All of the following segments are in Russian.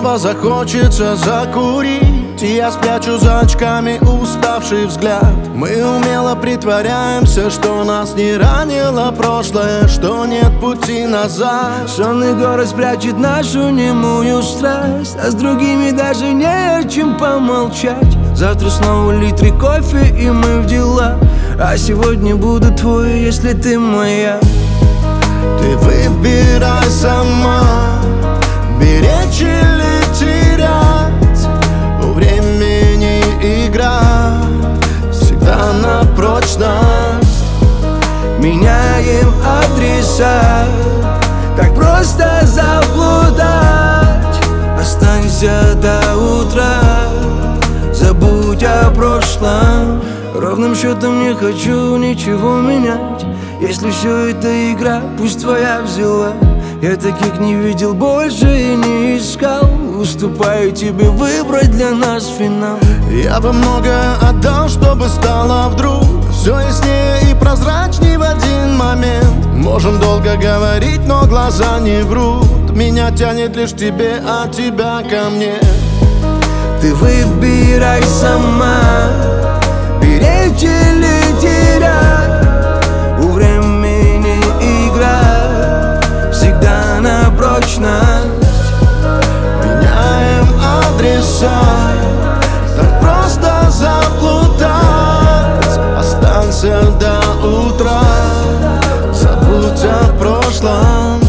снова захочется закурить, и я спрячу за очками уставший взгляд. Мы умело притворяемся, что нас не ранило прошлое, что нет пути назад. Сонный город спрячет нашу немую страсть, а с другими даже не о чем помолчать. Завтра снова литры кофе, и мы в дела. А сегодня буду твой, если ты моя. Ты выбирай сама, беречь или терять. У времени игра всегда на прочность. Меняем адреса, так просто заблудать. Останься до утра, забудь о прошлом. Ровным счетом не хочу ничего менять. Если все это игра, пусть твоя взяла. Я таких не видел больше и не искал. Уступаю тебе выбрать для нас финал. Я бы многое отдал, чтобы стало вдруг все яснее и прозрачней в один момент. Можем долго говорить, но глаза не врут. Меня тянет лишь к тебе, а тебя ко мне. Ты выбирай сама, беречь или терять. У времени игра всегда на прочность. Меняем адреса, так просто заплутать. Останься до утра, забудь о прошлом.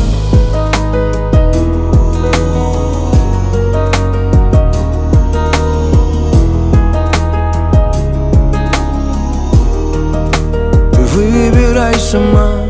Ты выбирай сама,